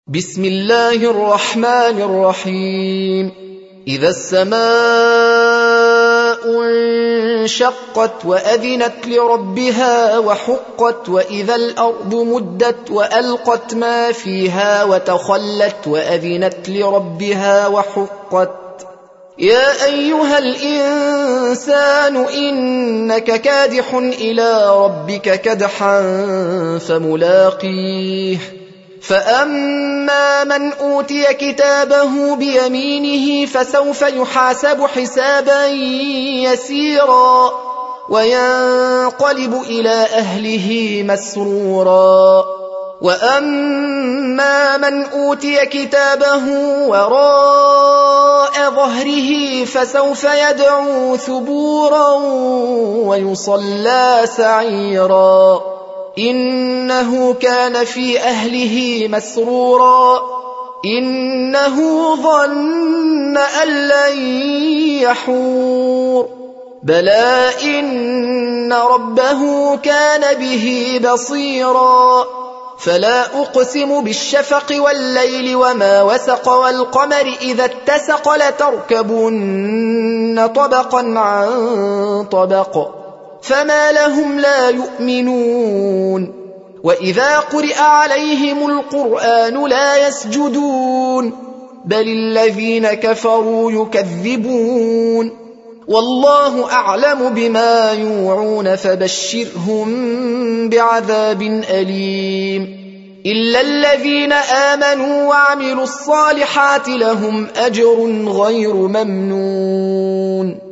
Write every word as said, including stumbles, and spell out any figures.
بسم الله الرحمن الرحيم. إذا السماء انشقت وأذنت لربها وحقت وإذا الأرض مدت وألقت ما فيها وتخلت وأذنت لربها وحقت يا أيها الإنسان إنك كادح إلى ربك كدحا فملاقيه فأما من أوتي كتابه بيمينه فسوف يحاسب حسابا يسيرا وينقلب إلى أهله مسرورا وأما من أوتي كتابه وراء ظهره فسوف يدعو ثبورا ويصلى سعيرا إنه كان في أهله مسرورا إنه ظن أن لن يحور بلى إن ربه كان به بصيرا فلا أقسم بالشفق والليل وما وسق والقمر إذا اتسق لتركبن طبقا عن طبق فما لهم لا يؤمنون وإذا قرئ عليهم القرآن لا يسجدون بل الذين كفروا يكذبون والله أعلم بما يوعون فبشرهم بعذاب أليم إلا الذين آمنوا وعملوا الصالحات لهم أجر غير ممنون.